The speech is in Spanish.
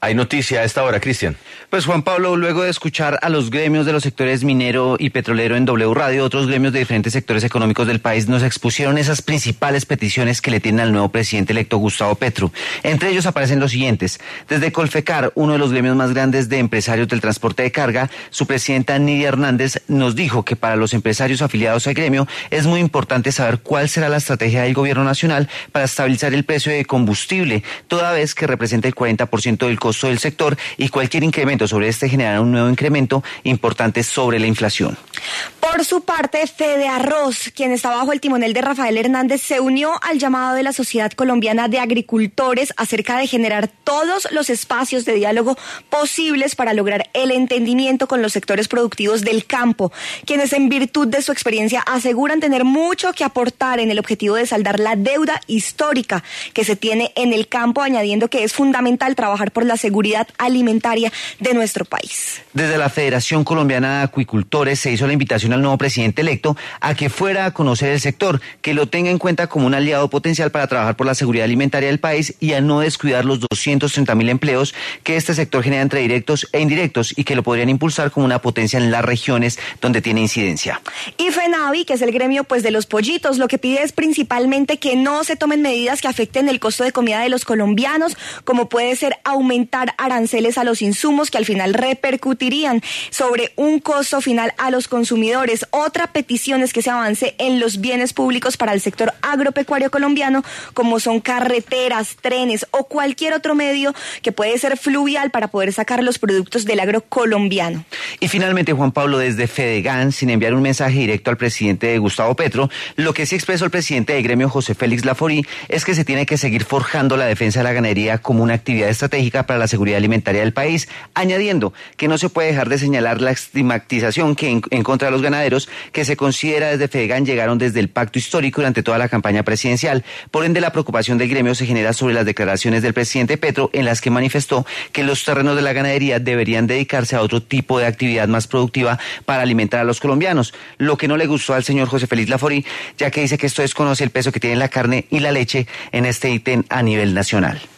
Hay noticia a esta hora, Cristian. Pues Juan Pablo, luego de escuchar a los gremios de los sectores minero y petrolero en W Radio, otros gremios de diferentes sectores económicos del país nos expusieron esas principales peticiones que le tienen al nuevo presidente electo Gustavo Petro. Entre ellos aparecen los siguientes. Desde Colfecar, uno de los gremios más grandes de empresarios del transporte de carga, su presidenta Nidia Hernández nos dijo que para los empresarios afiliados al gremio es muy importante saber cuál será la estrategia del gobierno nacional para estabilizar el precio de combustible, toda vez que representa el 40% del costo del sector y cualquier incremento sobre este generará un nuevo incremento importante sobre la inflación. Por su parte, Fede Arroz, quien está bajo el timonel de Rafael Hernández, se unió al llamado de la Sociedad Colombiana de Agricultores acerca de generar todos los espacios de diálogo posibles para lograr el entendimiento con los sectores productivos del campo, quienes en virtud de su experiencia aseguran tener mucho que aportar en el objetivo de saldar la deuda histórica que se tiene en el campo, añadiendo que es fundamental trabajar por la seguridad alimentaria de nuestro país. Desde la Federación Colombiana de Acuicultores se hizo la invitación al nuevo presidente electo a que fuera a conocer el sector, que lo tenga en cuenta como un aliado potencial para trabajar por la seguridad alimentaria del país y a no descuidar los 230.000 empleos que este sector genera entre directos e indirectos y que lo podrían impulsar como una potencia en las regiones donde tiene incidencia. Y FENAVI, que es el gremio de los pollitos, lo que pide es principalmente que no se tomen medidas que afecten el costo de comida de los colombianos, como puede ser aumentar aranceles a los insumos que al final repercutirían sobre un costo final a los consumidores. Otra petición es que se avance en los bienes públicos para el sector agropecuario colombiano, como son carreteras, trenes o cualquier otro medio que puede ser fluvial para poder sacar los productos del agro colombiano. Y finalmente, Juan Pablo, desde Fedegan, sin enviar un mensaje directo al presidente Gustavo Petro, lo que sí expresó el presidente del gremio, José Félix Laforí, es que se tiene que seguir forjando la defensa de la ganadería como una actividad estratégica para la seguridad alimentaria del país, añadiendo que no se puede dejar de señalar la estigmatización que en contra de los ganaderos que se considera desde Fedegan llegaron desde el pacto histórico durante toda la campaña presidencial. Por ende, la preocupación del gremio se genera sobre las declaraciones del presidente Petro en las que manifestó que los terrenos de la ganadería deberían dedicarse a otro tipo de actividad más productiva para alimentar a los colombianos, lo que no le gustó al señor José Félix Laforí, ya que dice que esto desconoce el peso que tiene la carne y la leche en este ítem a nivel nacional.